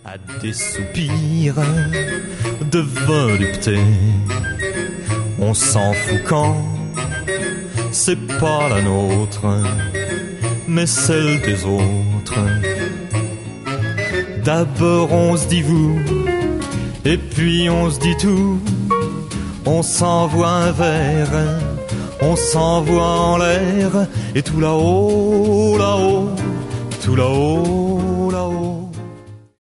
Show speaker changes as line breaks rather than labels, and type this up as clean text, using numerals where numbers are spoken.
à des soupirs de volupté. On s'en fout quand c'est pas la nôtre, mais celle des autres. D'abord on se dit vous, et puis on se dit tout. On s'envoie un verre, on s'envoie en l'air, et tout là-haut, là-haut, tout là-haut, là-haut.